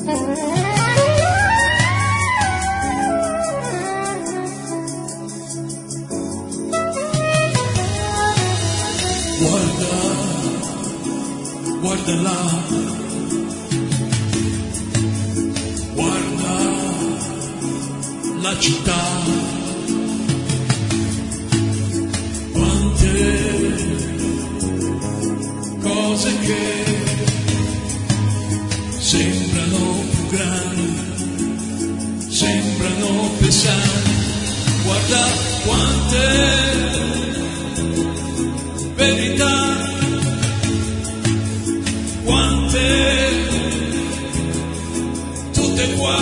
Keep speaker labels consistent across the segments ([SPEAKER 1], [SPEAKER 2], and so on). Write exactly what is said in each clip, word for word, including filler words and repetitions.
[SPEAKER 1] Guarda, guarda là, guarda la città, quante cose che sembrano più grandi, sembrano pesanti, guarda quante verità, quante, tutte qua,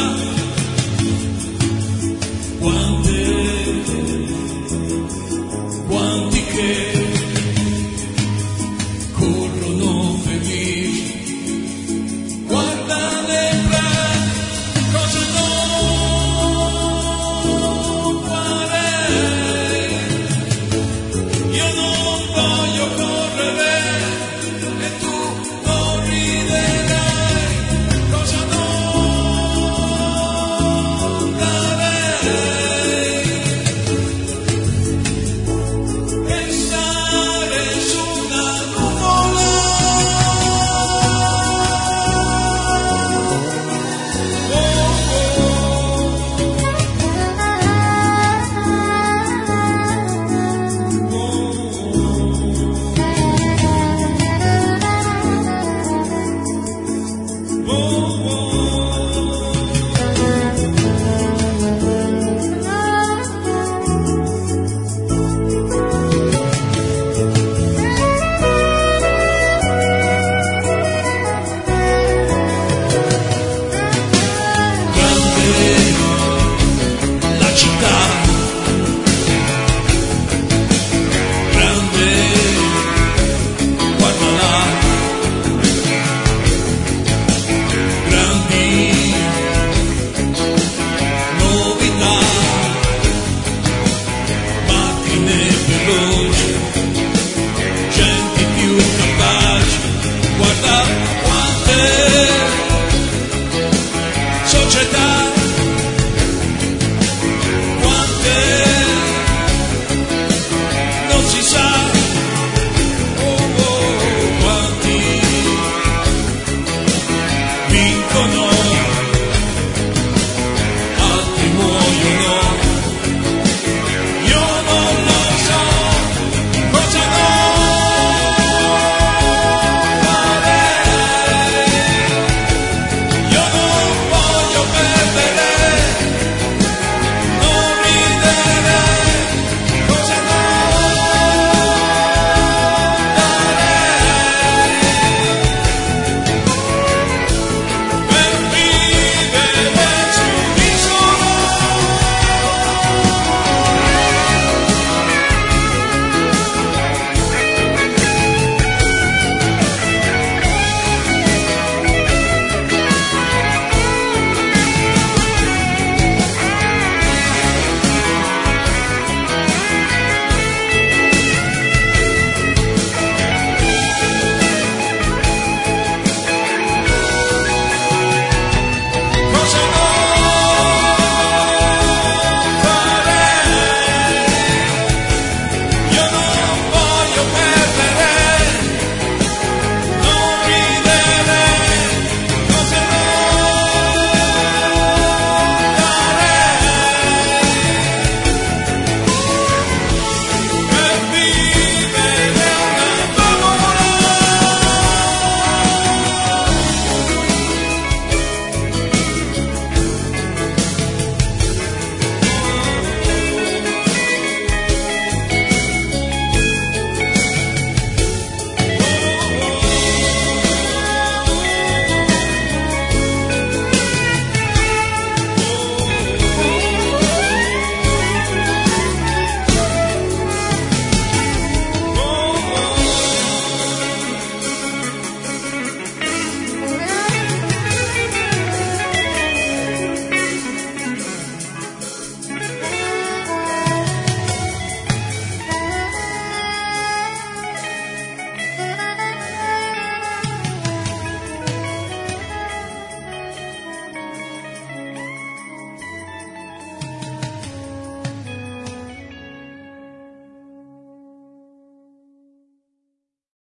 [SPEAKER 1] quante, quanti che corrono felici, guarda le braccia, cosa non farei, io non voglio correre e tu non riderai, cosa non darei, pensare su una nuvola, oh, la città, grande, guarda là, grandi novità, macchine veloci, gente più capace, guarda quante società, quante non si sa, oh, oh, quanti vincono